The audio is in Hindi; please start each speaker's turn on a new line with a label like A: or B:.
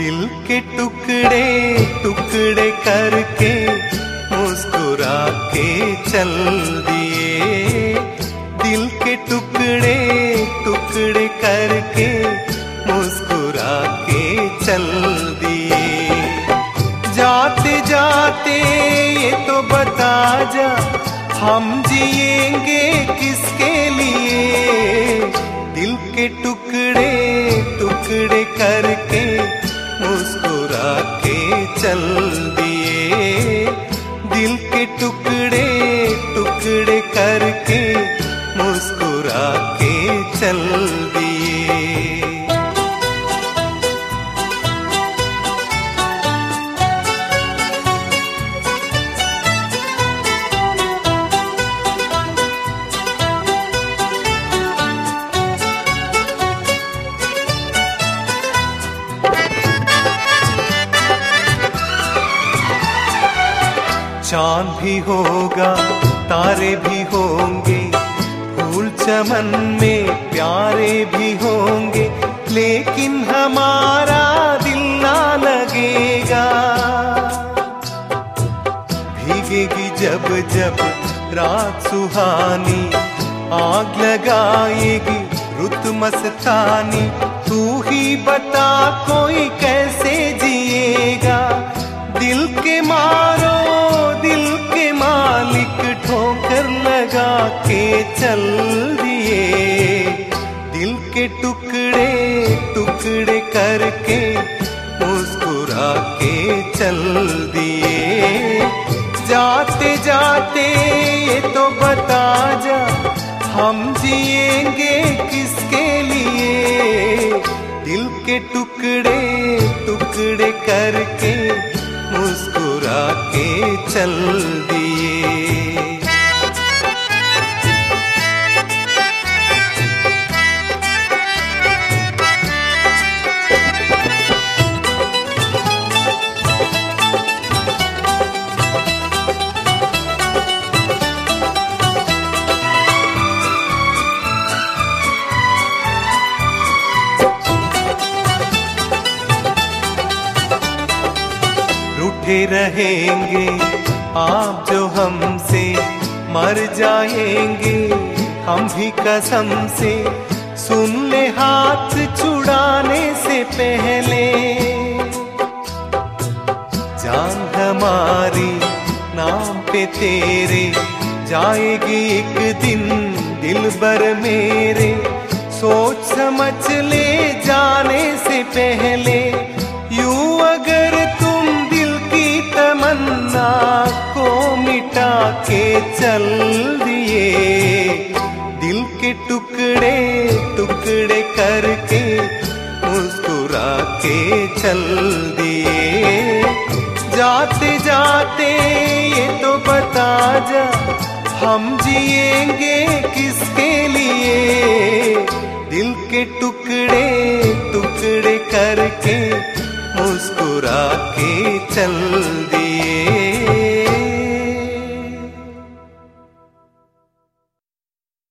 A: दिल के टुकड़े टुकड़े करके मुस्कुरा के चल दिए। दिल के टुकड़े टुकड़े करके मुस्कुरा के चल दिए। जाते जाते ये तो बता जा, हम जिएंगे किसके लिए। दिल के टुकड़े टुकड़े करके मुस्कुरा के चल दिए। दिल के टुकड़े टुकड़े करके मुस्कुरा के चल दिए। चांद भी होगा, तारे भी होंगे, फूल चमन में प्यारे भी होंगे, लेकिन हमारा दिल ना लगेगा। भीगेगी जब जब रात सुहानी, आग लगाएगी रुत मस्तानी। तू ही बता कोई कैसे जिएगा। दिल के मारो दिल के मालिक ठोकर लगा के चल दिए। दिल के टुकड़े टुकड़े करके मुस्कुरा के चल दिए। जाते जाते ये तो बता जा, हम जिएंगे किसके लिए। दिल के टुकड़े टुकड़े करके मुस्कुरा के चल दिए। रूठे रहेंगे आप जो हमसे, मर जाएंगे हम भी कसम से। सुन ले हाथ छुड़ाने से पहले, जान हमारी नाम पे तेरे जाएगी एक दिन दिलबर मेरे। सोच समझ ले जाने से पहले, यूं अगर तुम दिल की तमन्ना को मिटा के चल दिए। दिल के टुकड़े टुकड़े करके मुस्कुरा के चल दिए। जाते जाते ये तो बता जा, हम जिएंगे किसके लिए।